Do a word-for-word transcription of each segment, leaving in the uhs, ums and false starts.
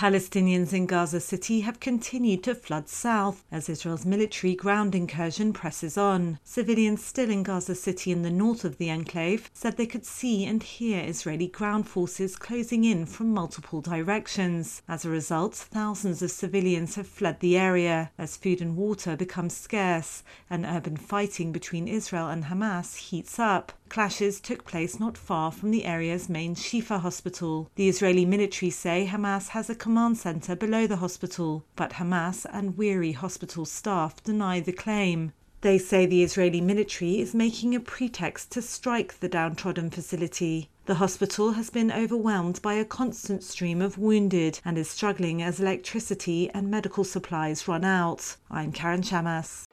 Palestinians in Gaza City have continued to flood south as Israel's military ground incursion presses on. Civilians still in Gaza City in the north of the enclave said they could see and hear Israeli ground forces closing in from multiple directions. As a result, thousands of civilians have fled the area as food and water become scarce and urban fighting between Israel and Hamas heats up. Clashes took place not far from the area's main Shifa hospital. The Israeli military say Hamas has a command center below the hospital, but Hamas and weary hospital staff deny the claim. They say the Israeli military is making a pretext to strike the downtrodden facility. The hospital has been overwhelmed by a constant stream of wounded and is struggling as electricity and medical supplies run out. I'm Karen Shamas.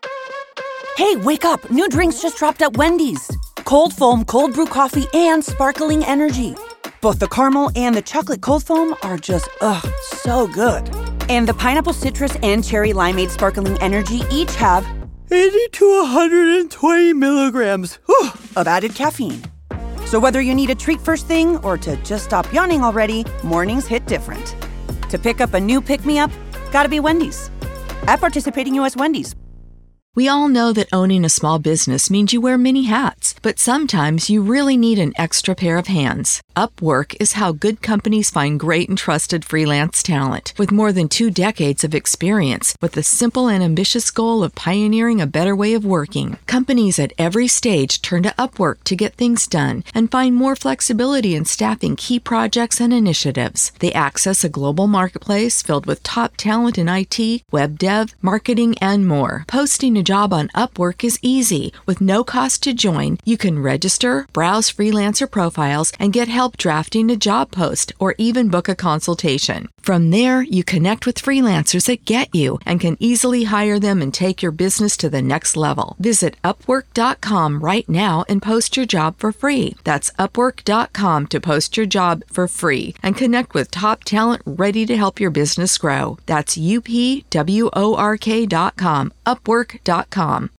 Hey, wake up! New drinks just dropped at Wendy's. Cold foam, cold brew coffee, and sparkling energy. Both the caramel and the chocolate cold foam are just, ugh, so good. And the pineapple citrus and cherry limeade sparkling energy each have eighty to one hundred twenty milligrams whew, of added caffeine. So whether you need a treat first thing or to just stop yawning already, mornings hit different. To pick up a new pick-me-up, gotta be Wendy's. At participating U S Wendy's. We all know that owning a small business means you wear many hats, but sometimes you really need an extra pair of hands. Upwork is how good companies find great and trusted freelance talent. With more than two decades of experience, with the simple and ambitious goal of pioneering a better way of working, companies at every stage turn to Upwork to get things done and find more flexibility in staffing key projects and initiatives. They access a global marketplace filled with top talent in I T, web dev, marketing, and more. Posting a job on Upwork is easy. With no cost to join, you can register, browse freelancer profiles, and get help drafting a job post or even book a consultation. From there, you connect with freelancers that get you and can easily hire them and take your business to the next level. Visit upwork dot com right now and post your job for free. That's upwork dot com to post your job for free and connect with top talent ready to help your business grow. That's U P W O R K dot com, upwork dot com.